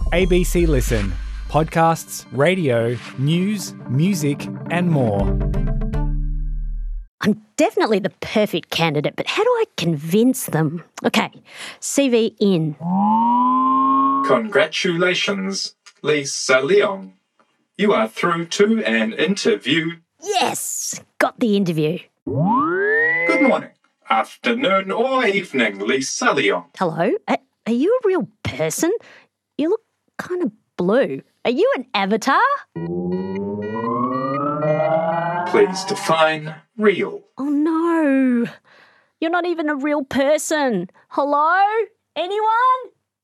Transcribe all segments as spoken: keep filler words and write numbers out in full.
A B C Listen. Podcasts, radio, news, music and more. I'm definitely the perfect candidate, but how do I convince them? Okay, C V in. Congratulations, Lisa Leong. You are through to an interview. Yes, got the interview. Good morning, afternoon or evening, Lisa Leong. Hello, are, are you a real person? You look kind of blue. Are you an avatar? Please define real. Oh no, you're not even a real person. Hello? Anyone?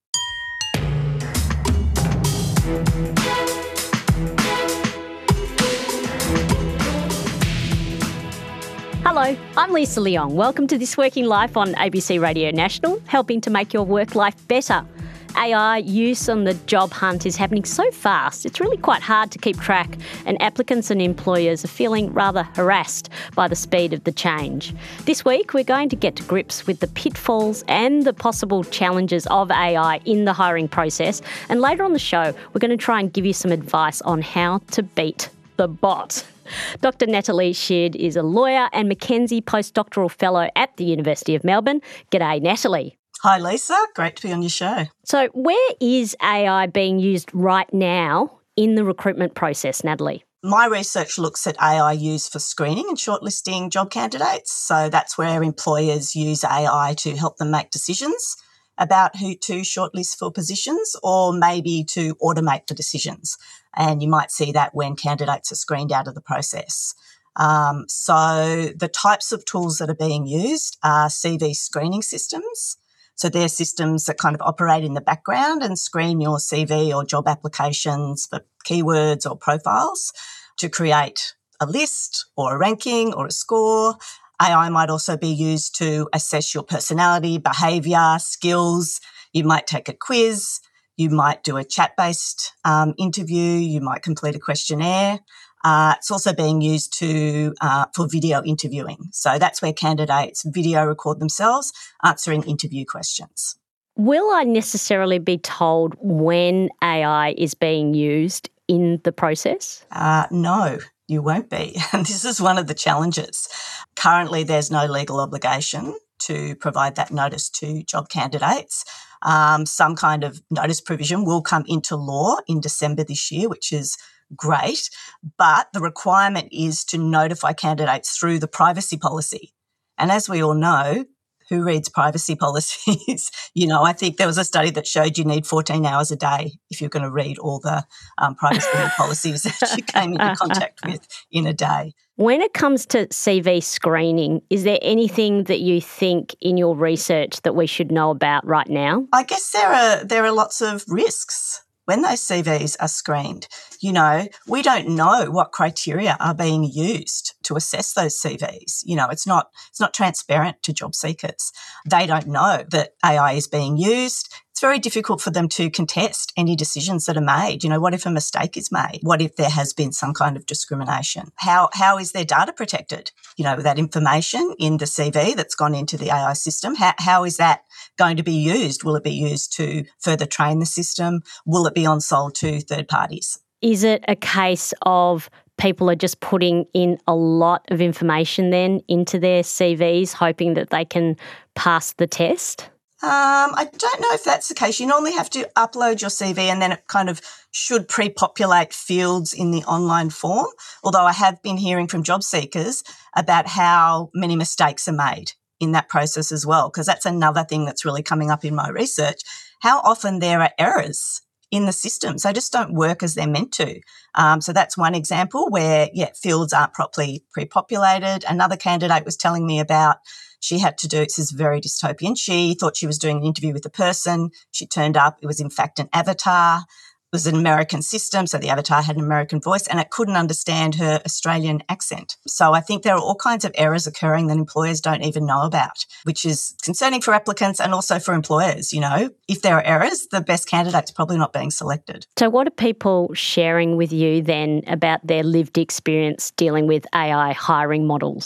Hello, I'm Lisa Leong. Welcome to This Working Life on A B C Radio National, helping to make your work life better. A I use on the job hunt is happening so fast, it's really quite hard to keep track, and applicants and employers are feeling rather harassed by the speed of the change. This week, we're going to get to grips with the pitfalls and the possible challenges of A I in the hiring process, and later on the show, we're going to try and give you some advice on how to beat the bot. Doctor Natalie Sheard is a lawyer and Mackenzie Postdoctoral Fellow at the University of Melbourne. G'day, Natalie. Hi, Lisa. Great to be on your show. So where is A I being used right now in the recruitment process, Natalie? My research looks at A I used for screening and shortlisting job candidates. So that's where employers use A I to help them make decisions about who to shortlist for positions or maybe to automate the decisions. And you might see that when candidates are screened out of the process. Um, so the types of tools that are being used are C V screening systems. So they're systems that kind of operate in the background and screen your C V or job applications for keywords or profiles to create a list or a ranking or a score. A I might also be used to assess your personality, behaviour, skills. You might take a quiz. You might do a chat-based um, interview. You might complete a questionnaire. Uh, it's also being used to uh, for video interviewing. So that's where candidates video record themselves answering interview questions. Will I necessarily be told when A I is being used in the process? Uh, no, you won't be. And this is one of the challenges. Currently, there's no legal obligation to provide that notice to job candidates. Um, some kind of notice provision will come into law in December this year, which is great, but the requirement is to notify candidates through the privacy policy. And as we all know, who reads privacy policies? you know, I think there was a study that showed you need fourteen hours a day if you're going to read all the um, privacy policies that you came into contact with in a day. When it comes to C V screening, is there anything that you think in your research that we should know about right now? I guess there are there are lots of risks when those C Vs are screened. You know, we don't know what criteria are being used to assess those C Vs. You know, it's not it's not transparent to job seekers. They don't know that A I is being used. It's very difficult for them to contest any decisions that are made. You know, what if a mistake is made? What if there has been some kind of discrimination? How how is their data protected? You know, that information in the C V that's gone into the A I system, how, how is that going to be used? Will it be used to further train the system? Will it be on sold to third parties? Is it a case of people are just putting in a lot of information then into their C Vs, hoping that they can pass the test? Um, I don't know if that's the case. You normally have to upload your C V and then it kind of should pre-populate fields in the online form, although I have been hearing from job seekers about how many mistakes are made in that process as well, because that's another thing that's really coming up in my research, how often there are errors in the systems. They just don't work as they're meant to. Um, so that's one example where, yeah, fields aren't properly pre-populated. Another candidate was telling me about she had to do, this is very dystopian, she thought she was doing an interview with a person. She turned up, it was in fact an avatar. It was an American system, so the avatar had an American voice and it couldn't understand her Australian accent. So I think there are all kinds of errors occurring that employers don't even know about, which is concerning for applicants and also for employers. You know, if there are errors, the best candidate's probably not being selected. So what are people sharing with you then about their lived experience dealing with A I hiring models?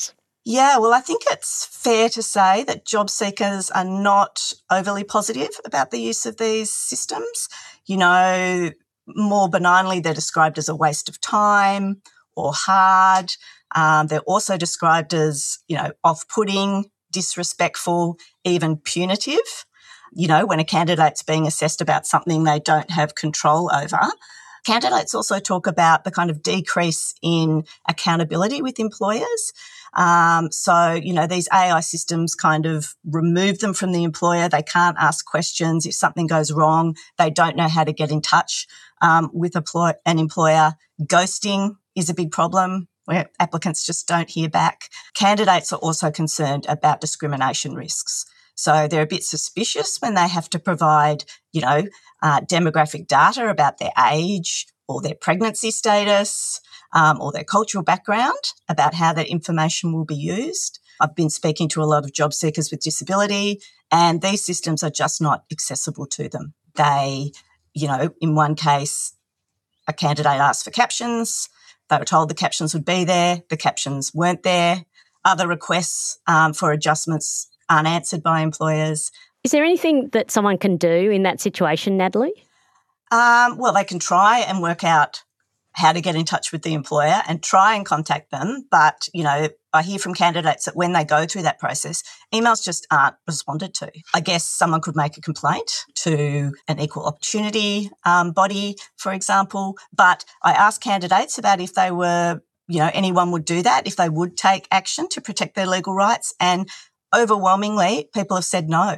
Yeah, well, I think it's fair to say that job seekers are not overly positive about the use of these systems. You know, more benignly, they're described as a waste of time or hard. Um, they're also described as, you know, off-putting, disrespectful, even punitive. You know, when a candidate's being assessed about something they don't have control over. Candidates also talk about the kind of decrease in accountability with employers. Um, so, you know, these A I systems kind of remove them from the employer. They can't ask questions. If something goes wrong, they don't know how to get in touch um, with an employer. Ghosting is a big problem where applicants just don't hear back. Candidates are also concerned about discrimination risks. So they're a bit suspicious when they have to provide, you know, uh, demographic data about their age or their pregnancy status um, or their cultural background about how that information will be used. I've been speaking to a lot of job seekers with disability, and these systems are just not accessible to them. They, you know, in one case, a candidate asked for captions. They were told the captions would be there. The captions weren't there. Other requests um, for adjustments unanswered by employers. Is there anything that someone can do in that situation, Natalie? Um, well, they can try and work out how to get in touch with the employer and try and contact them. But, you know, I hear from candidates that when they go through that process, emails just aren't responded to. I guess someone could make a complaint to an equal opportunity um, body, for example. But I asked candidates about if they were, you know, anyone would do that, if they would take action to protect their legal rights. And overwhelmingly, people have said no.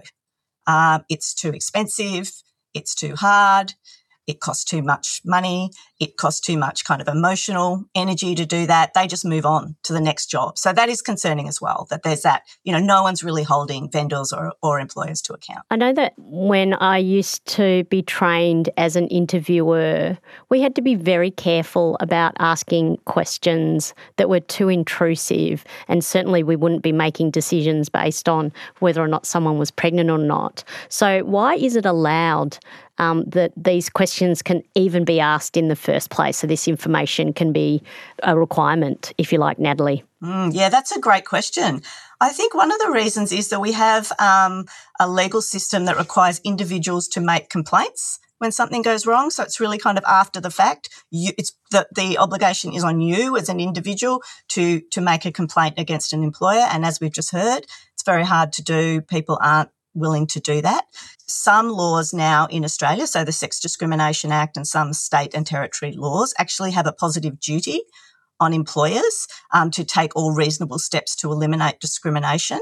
Um, it's too expensive. It's too hard. It costs too much money. It costs too much kind of emotional energy to do that. They just move on to the next job. So that is concerning as well, that there's that, you know, no one's really holding vendors or, or employers to account. I know that when I used to be trained as an interviewer, we had to be very careful about asking questions that were too intrusive, and certainly we wouldn't be making decisions based on whether or not someone was pregnant or not. So why is it allowed Um, that these questions can even be asked in the first place? So this information can be a requirement, if you like, Natalie. Mm, yeah, that's a great question. I think one of the reasons is that we have um, a legal system that requires individuals to make complaints when something goes wrong. So it's really kind of after the fact. You, it's the, the obligation is on you as an individual to to make a complaint against an employer. And as we've just heard, it's very hard to do. People aren't willing to do that. Some laws now in Australia, so the Sex Discrimination Act and some state and territory laws, actually have a positive duty on employers um, to take all reasonable steps to eliminate discrimination.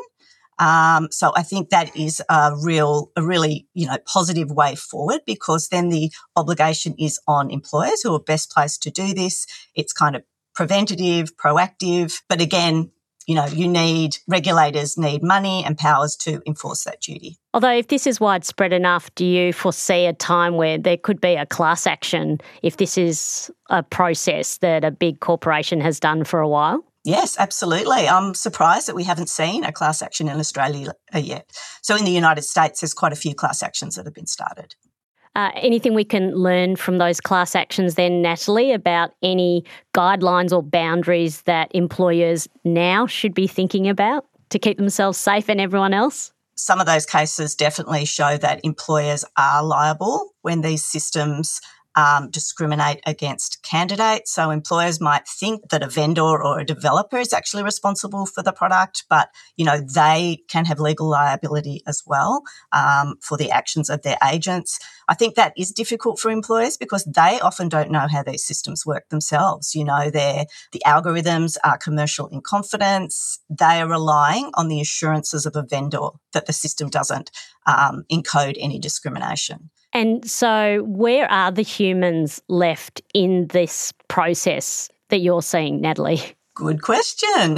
Um, so I think that is a real, a really, you know, positive way forward, because then the obligation is on employers who are best placed to do this. It's kind of preventative, proactive, but again, you know, you need, regulators need money and powers to enforce that duty. Although if this is widespread enough, do you foresee a time where there could be a class action if this is a process that a big corporation has done for a while? Yes, absolutely. I'm surprised that we haven't seen a class action in Australia yet. So in the United States, there's quite a few class actions that have been started. Uh, anything we can learn from those class actions then, Natalie, about any guidelines or boundaries that employers now should be thinking about to keep themselves safe and everyone else? Some of those cases definitely show that employers are liable when these systems um, discriminate against candidates. So employers might think that a vendor or a developer is actually responsible for the product, but, you know, they can have legal liability as well um, for the actions of their agents. I think that is difficult for employers because they often don't know how these systems work themselves. You know, they're, the algorithms are commercial in confidence. They are relying on the assurances of a vendor that the system doesn't um, encode any discrimination. And so where are the humans left in this process that you're seeing, Natalie? Good question.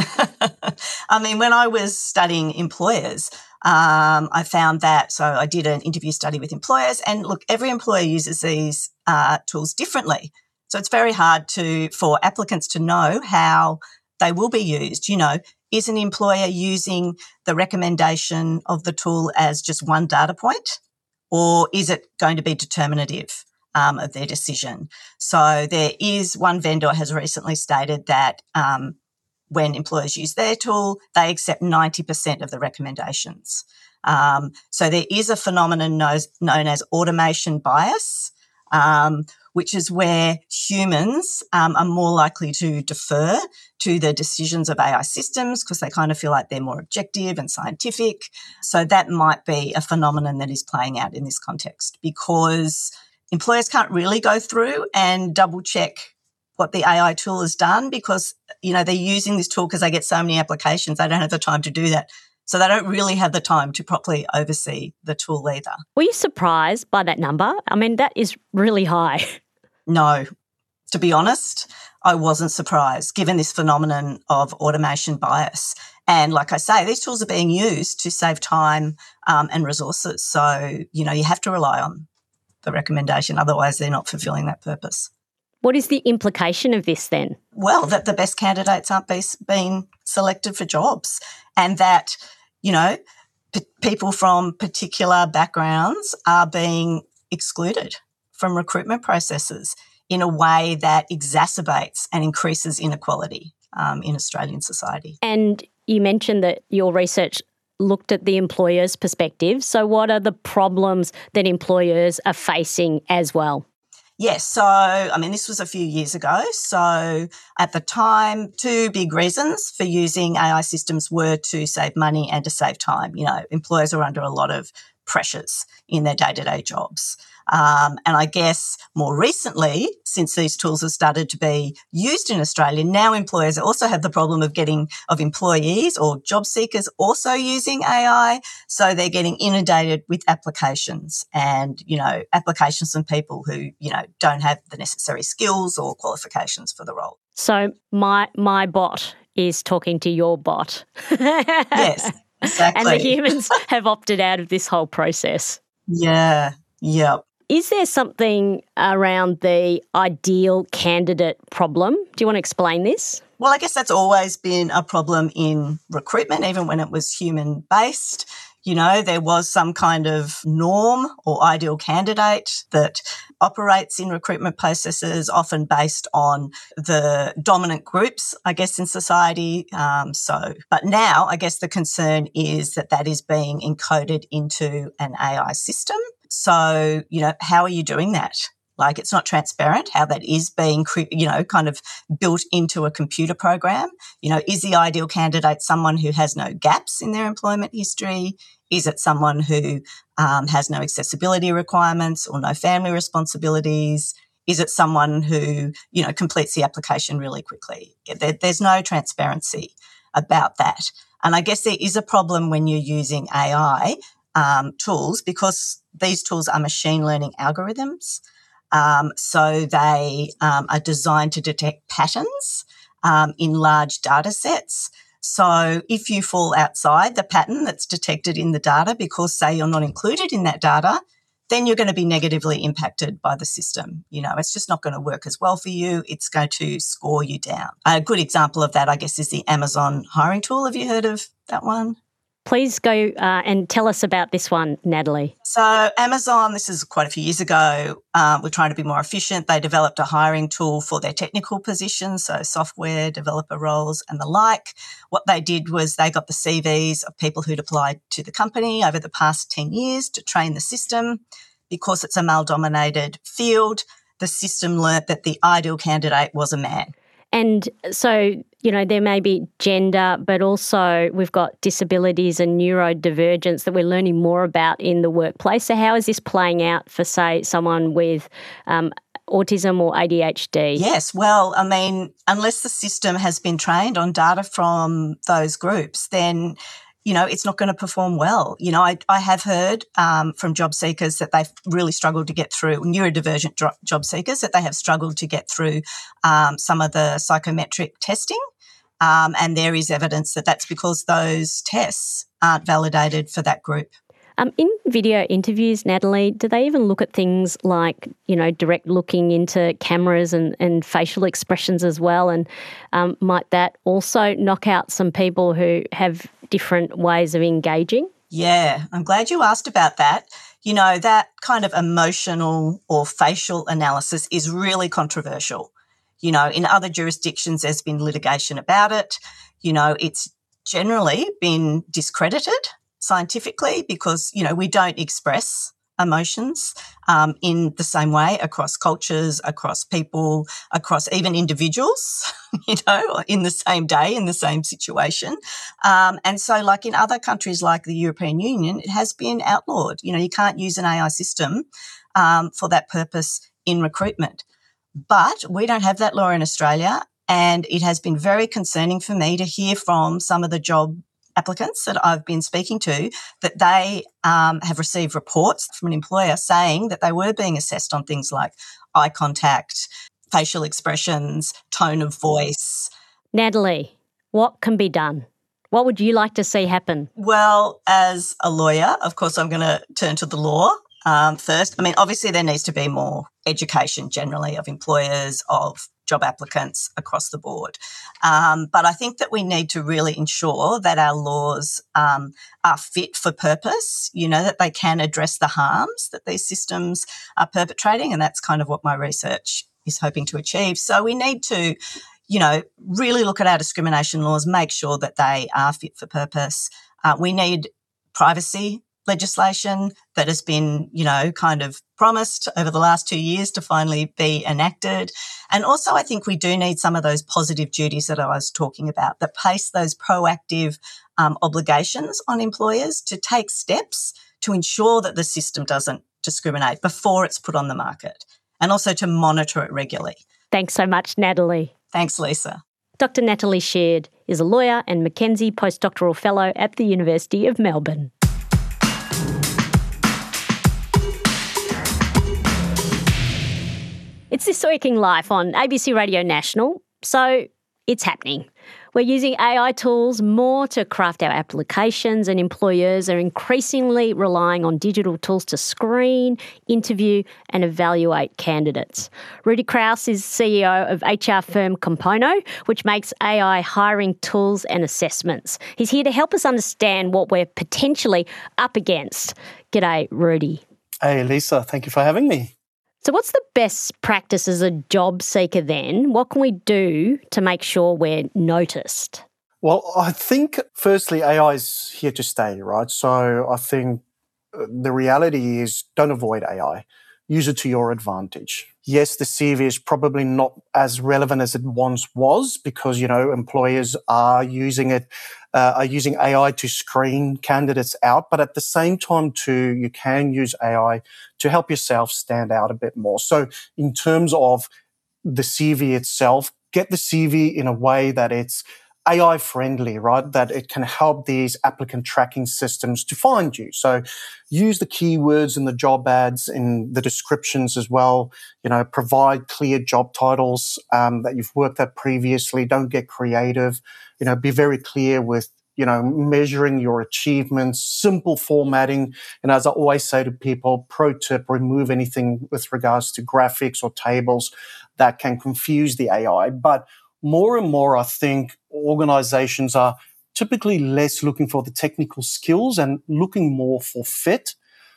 I mean, when I was studying employers, um, I found that, so I did an interview study with employers, and look, every employer uses these uh, tools differently. So it's very hard to for applicants to know how they will be used. You know, is an employer using the recommendation of the tool as just one data point? Or is it going to be determinative um, of their decision? So there is one vendor has recently stated that um, when employers use their tool, they accept ninety percent of the recommendations. Um, so there is a phenomenon knows, known as automation bias, um, which is where humans um, are more likely to defer to the decisions of A I systems because they kind of feel like they're more objective and scientific. So that might be a phenomenon that is playing out in this context because employers can't really go through and double check what the A I tool has done because, you know, they're using this tool because they get so many applications. They don't have the time to do that. So they don't really have the time to properly oversee the tool either. Were you surprised by that number? I mean, that is really high. No. To be honest, I wasn't surprised given this phenomenon of automation bias. And like I say, these tools are being used to save time um, and resources. So, you know, you have to rely on the recommendation. Otherwise, they're not fulfilling that purpose. What is the implication of this then? Well, that the best candidates aren't be, being selected for jobs and that, you know, p- people from particular backgrounds are being excluded from recruitment processes in a way that exacerbates and increases inequality um, in Australian society. And you mentioned that your research looked at the employer's perspective. So what are the problems that employers are facing as well? Yes, so, I mean, this was a few years ago. So at the time, two big reasons for using A I systems were to save money and to save time. You know, employers are under a lot of pressures in their day-to-day jobs. Um, and I guess more recently, since these tools have started to be used in Australia, now employers also have the problem of getting of employees or job seekers also using A I. So they're getting inundated with applications and, you know, applications from people who, you know, don't have the necessary skills or qualifications for the role. So my my bot is talking to your bot. Yes, exactly. And the humans have opted out of this whole process. Yeah, yep. Is there something around the ideal candidate problem? Do you want to explain this? Well, I guess that's always been a problem in recruitment, even when it was human-based. You know, there was some kind of norm or ideal candidate that operates in recruitment processes, often based on the dominant groups, I guess, in society. Um, so, but now I guess the concern is that that is being encoded into an A I system. So, you know, how are you doing that? Like, it's not transparent how that is being, you know, kind of built into a computer program. You know, is the ideal candidate someone who has no gaps in their employment history? Is it someone who um, has no accessibility requirements or no family responsibilities? Is it someone who, you know, completes the application really quickly? There, there's no transparency about that. And I guess there is a problem when you're using A I um, tools because these tools are machine learning algorithms. Um, so they um, are designed to detect patterns um, in large data sets. So if you fall outside the pattern that's detected in the data because, say, you're not included in that data, then you're going to be negatively impacted by the system. You know, it's just not going to work as well for you. It's going to score you down. A good example of that, I guess, is the Amazon hiring tool. Have you heard of that one? Please go uh, and tell us about this one, Natalie. So Amazon, this is quite a few years ago, um, we're trying to be more efficient. They developed a hiring tool for their technical positions, so software developer roles and the like. What they did was they got the C Vs of people who'd applied to the company over the past ten years to train the system. Because it's a male-dominated field, the system learnt that the ideal candidate was a man. And so, you know, there may be gender, but also we've got disabilities and neurodivergence that we're learning more about in the workplace. So how is this playing out for, say, someone with um, autism or A D H D? Yes, well, I mean, unless the system has been trained on data from those groups, then you know, it's not going to perform well. You know, I, I have heard um, from job seekers that they've really struggled to get through, neurodivergent dro- job seekers, that they have struggled to get through um, some of the psychometric testing. Um, and there is evidence that that's because those tests aren't validated for that group. Um, in video interviews, Natalie, do they even look at things like, you know, direct looking into cameras and, and facial expressions as well? And um, might that also knock out some people who have different ways of engaging? Yeah, I'm glad you asked about that. You know, that kind of emotional or facial analysis is really controversial. You know, in other jurisdictions, there's been litigation about it. You know, it's generally been discredited scientifically because, you know, we don't express emotions um, in the same way across cultures, across people, across even individuals, you know, in the same day, in the same situation. Um, and so like in other countries like the European Union, it has been outlawed. You know, you can't use an A I system um, for that purpose in recruitment. But we don't have that law in Australia, and it has been very concerning for me to hear from some of the job applicants that I've been speaking to that they um, have received reports from an employer saying that they were being assessed on things like eye contact, facial expressions, tone of voice. Natalie, what can be done? What would you like to see happen? Well, as a lawyer, of course, I'm going to turn to the law um, first. I mean, obviously there needs to be more education generally of employers, of job applicants across the board. Um, but I think that we need to really ensure that our laws um, are fit for purpose, you know, that they can address the harms that these systems are perpetrating. And that's kind of what my research is hoping to achieve. So we need to, you know, really look at our discrimination laws, make sure that they are fit for purpose. Uh, we need privacy legislation that has been, you know, kind of promised over the last two years to finally be enacted. And also I think we do need some of those positive duties that I was talking about that place those proactive um, obligations on employers to take steps to ensure that the system doesn't discriminate before it's put on the market, and also to monitor it regularly. Thanks so much, Natalie. Thanks, Lisa. Doctor Natalie Sheard is a lawyer and Mackenzie Postdoctoral Fellow at the University of Melbourne. It's This Week in Life on A B C Radio National, so it's happening. We're using A I tools more to craft our applications, and employers are increasingly relying on digital tools to screen, interview and evaluate candidates. Rudy Krause is C E O of H R firm Compono, which makes A I hiring tools and assessments. He's here to help us understand what we're potentially up against. G'day, Rudy. Hey, Lisa. Thank you for having me. So what's the best practice as a job seeker then? What can we do to make sure we're noticed? Well, I think firstly, A I is here to stay, right? So I think the reality is don't avoid A I. Use it to your advantage. Yes, the C V is probably not as relevant as it once was because, you know, employers are using it, uh, are using A I to screen candidates out. But at the same time, too, you can use A I to help yourself stand out a bit more. So in terms of the C V itself, get the C V in a way that it's A I friendly, right? That it can help these applicant tracking systems to find you. So use the keywords in the job ads, in the descriptions as well. You know, provide clear job titles um, that you've worked at previously. Don't get creative. You know, be very clear with, you know, measuring your achievements, simple formatting. And as I always say to people, pro tip, remove anything with regards to graphics or tables that can confuse the A I. But more and more, I think organizations are typically less looking for the technical skills and looking more for fit.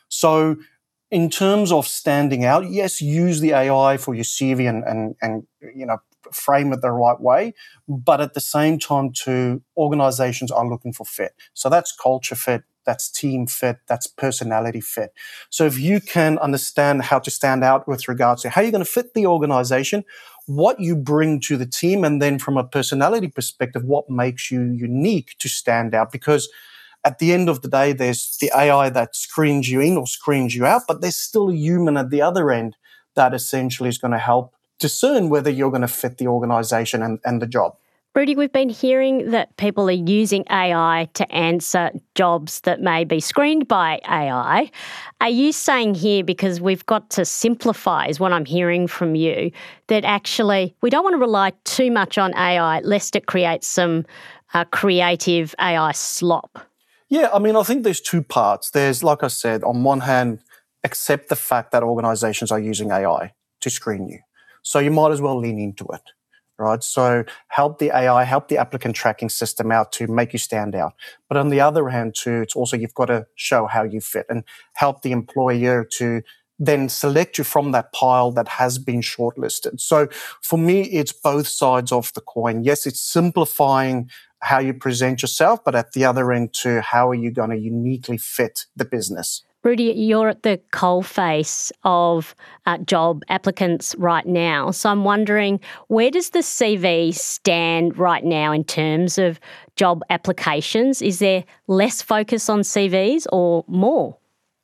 So in terms of standing out, yes, use the A I for your C V and, and, and you know, frame it the right way. But at the same time, too, organizations are looking for fit. So that's culture fit, that's team fit, that's personality fit. So if you can understand how to stand out with regards to how you're going to fit the organization, what you bring to the team, and then from a personality perspective, what makes you unique to stand out. Because at the end of the day, there's the A I that screens you in or screens you out, but there's still a human at the other end that essentially is going to help discern whether you're going to fit the organization and, and the job. Rudy, we've been hearing that people are using A I to answer jobs that may be screened by A I. Are you saying here, because we've got to simplify, is what I'm hearing from you, that actually we don't want to rely too much on A I lest it creates some uh, creative A I slop? Yeah, I mean, I think there's two parts. There's, like I said, on one hand, accept the fact that organizations are using A I to screen you. So you might as well lean into it. Right. So help the A I, help the applicant tracking system out to make you stand out. But on the other hand, too, it's also you've got to show how you fit and help the employer to then select you from that pile that has been shortlisted. So for me, it's both sides of the coin. Yes, it's simplifying how you present yourself, but at the other end too, how are you going to uniquely fit the business? Rudy, you're at the coalface of uh, job applicants right now. So I'm wondering, where does the C V stand right now in terms of job applications? Is there less focus on C Vs or more?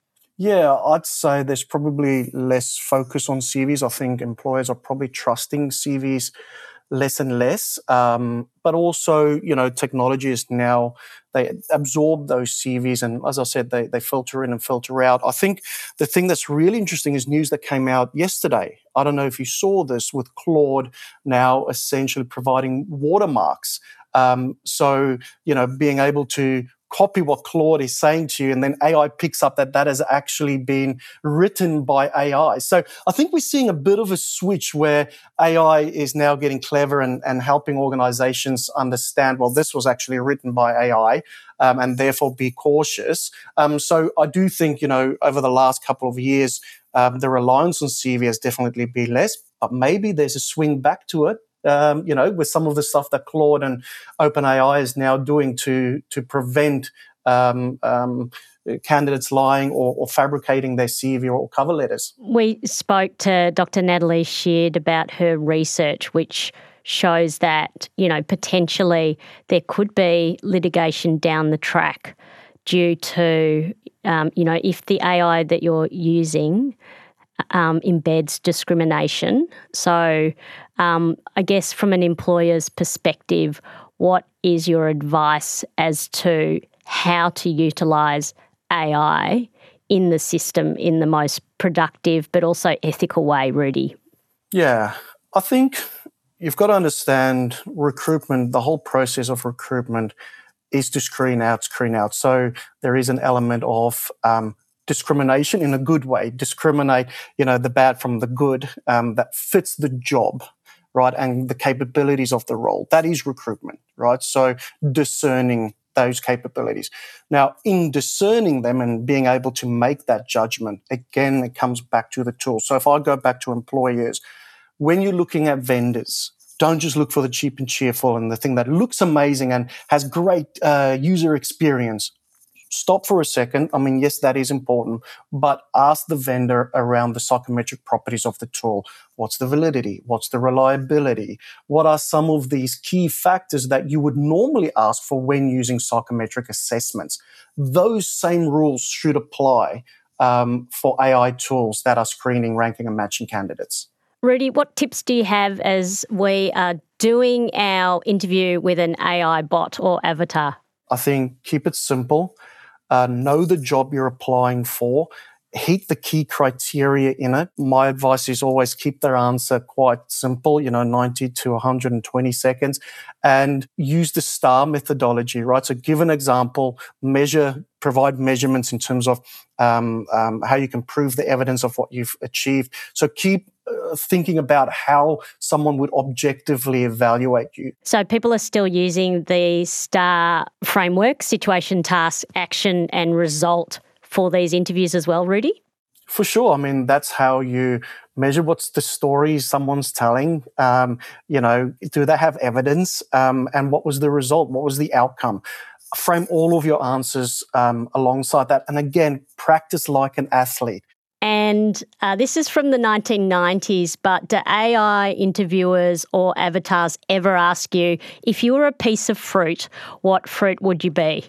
Yeah, I'd say there's probably less focus on C Vs. I think employers are probably trusting C Vs less and less. Um, but also, you know, technology is now, they absorb those C Vs and, as I said, they, they filter in and filter out. I think the thing that's really interesting is news that came out yesterday. I don't know if you saw this with Claude now essentially providing watermarks. Um, so, you know, being able to copy what Claude is saying to you, and then A I picks up that that has actually been written by A I. So I think we're seeing a bit of a switch where A I is now getting clever and, and helping organizations understand, well, this was actually written by A I, um, and therefore be cautious. Um, so I do think, you know, over the last couple of years, um, the reliance on C V has definitely been less, but maybe there's a swing back to it. Um, you know, with some of the stuff that Claude and OpenAI is now doing to to prevent um, um, candidates lying or, or fabricating their C V or cover letters. We spoke to Doctor Natalie Sheard about her research, which shows that, you know, potentially there could be litigation down the track due to, um, you know, if the A I that you're using Um, embeds discrimination. So um, I guess from an employer's perspective, what is your advice as to how to utilise A I in the system in the most productive but also ethical way, Rudy? Yeah, I think you've got to understand recruitment, the whole process of recruitment is to screen out, screen out. So there is an element of um, discrimination in a good way, discriminate, you know, the bad from the good, um, that fits the job, right, and the capabilities of the role. That is recruitment, right? So discerning those capabilities. Now, in discerning them and being able to make that judgment, again, it comes back to the tool. So if I go back to employers, when you're looking at vendors, don't just look for the cheap and cheerful and the thing that looks amazing and has great uh, user experience. Stop for a second. I mean, yes, that is important, but ask the vendor around the psychometric properties of the tool. What's the validity? What's the reliability? What are some of these key factors that you would normally ask for when using psychometric assessments? Those same rules should apply um, for A I tools that are screening, ranking, and matching candidates. Rudy, what tips do you have as we are doing our interview with an A I bot or avatar? I think keep it simple. Uh, know the job you're applying for. Hit the key criteria in it. My advice is always keep their answer quite simple, you know, ninety to one hundred twenty seconds, and use the STAR methodology, right? So give an example, measure, provide measurements in terms of um, um, how you can prove the evidence of what you've achieved. So keep uh, thinking about how someone would objectively evaluate you. So people are still using the STAR framework, situation, task, action, and result for these interviews as well, Rudy? For sure. I mean, that's how you measure what's the story someone's telling. Um, you know, do they have evidence? Um, and what was the result? What was the outcome? Frame all of your answers um, alongside that. And again, practice like an athlete. And uh, this is from the nineteen nineties, but do A I interviewers or avatars ever ask you, if you were a piece of fruit, what fruit would you be?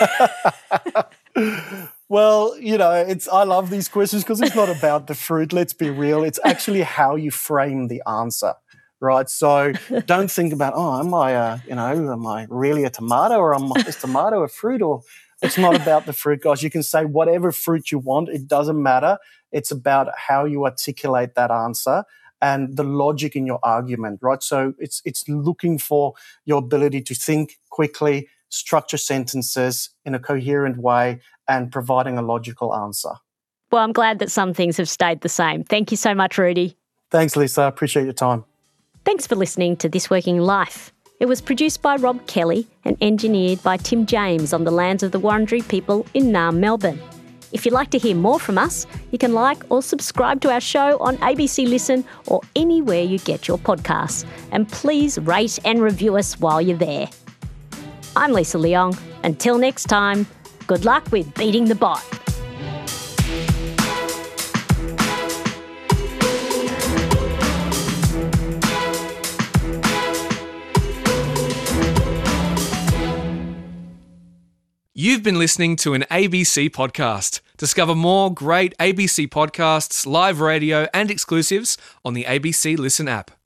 Well, you know, it's I love these questions because it's not about the fruit, let's be real. It's actually how you frame the answer, right? So don't think about, oh, am I, a, you know, am I really a tomato or am I, is tomato a fruit? Or it's not about the fruit, guys. You can say whatever fruit you want. It doesn't matter. It's about how you articulate that answer and the logic in your argument, right? So it's it's looking for your ability to think quickly, structure sentences in a coherent way, and providing a logical answer. Well, I'm glad that some things have stayed the same. Thank you so much, Rudy. Thanks, Lisa. I appreciate your time. Thanks for listening to This Working Life. It was produced by Rob Kelly and engineered by Tim James on the lands of the Wurundjeri people in Naarm, Melbourne. If you'd like to hear more from us, you can like or subscribe to our show on A B C Listen or anywhere you get your podcasts. And please rate and review us while you're there. I'm Lisa Leong. Until next time, good luck with beating the bot. You've been listening to an A B C podcast. Discover more great A B C podcasts, live radio and exclusives on the A B C Listen app.